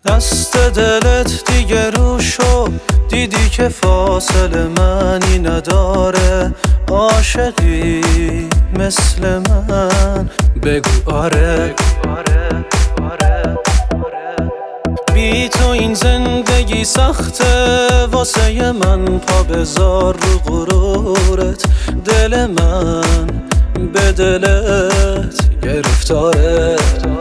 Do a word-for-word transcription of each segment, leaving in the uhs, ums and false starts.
دست دلت دیگه رو شد، دیدی که فاصله معنی نداره. عاشقی مثل من بگو آره. بی تو این زندگی سخته واسه من، پا بذار رو غرورت. دل من به دلت گرفتاره.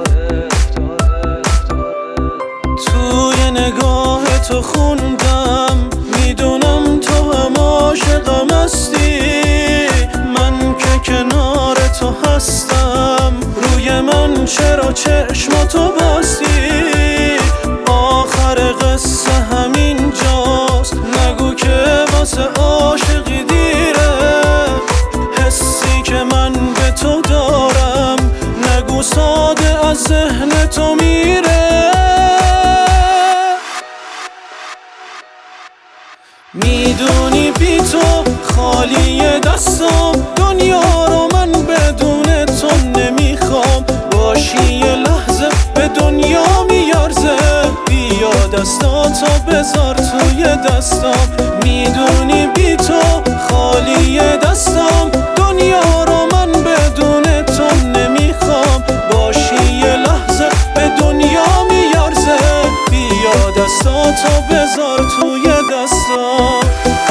توی نگاه تو خوندم، میدونم تو هم عاشقم هستی. من که کنار تو هستم، روی من چرا چشماتو بستی؟ آخر قصه همین جاست، نگو که واسه عاشقی دیره. حسی که من به تو دارم، نگو ساده از ذهن تو میره. میدونی بی تو خالی دستم، دنیا رو من بدون تو نمیخوام. باشی یه لحظه به دنیا میارزه، بیا دستاتو بذار توی دستم. میدونی بی تو خالی دستم، دنیا رو من بدون تو نمیخوام. باشی یه لحظه به دنیا میارزه، بیا دستاتو بذار توی دستم.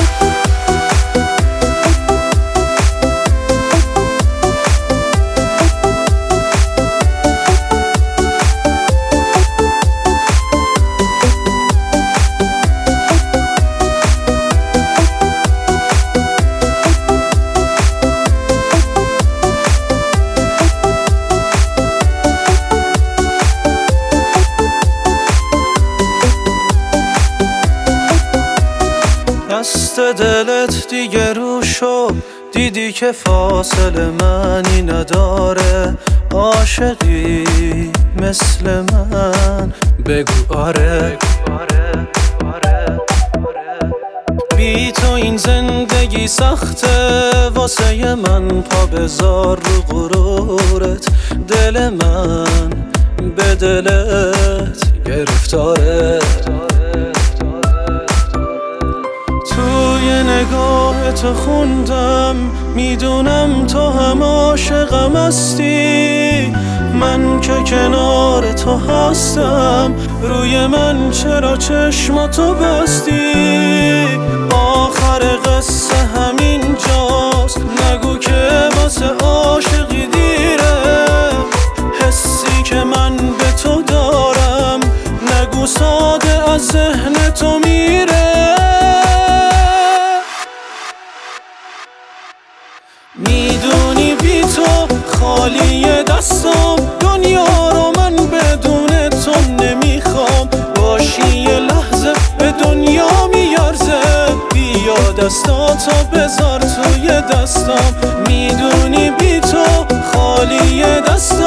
دست دلت دیگه رو شد، دیدی که فاصله معنی نداره. عاشقی مثل من بگو آره. بی تو این زندگی سخته واسه من، پا بذار رو غرورت. دل من به دلت گرفتاره. توی نگاه تو خوندم، میدونم تو هم عاشقم هستی. من که کنار تو هستم، روی من چرا چشماتو بستی؟ آخر قصه همین جاست، نگو که واسه عاشقی دیره. حسی که من به تو دارم، نگو ساده از ذهن تو میره. میدونی بی تو خالی دستم، دنیا رو من بدون تو نمیخوام. باشی یه لحظه به دنیا میارزه، بیا دستاتو بذار توی دستم. میدونی بی تو خالی دستم،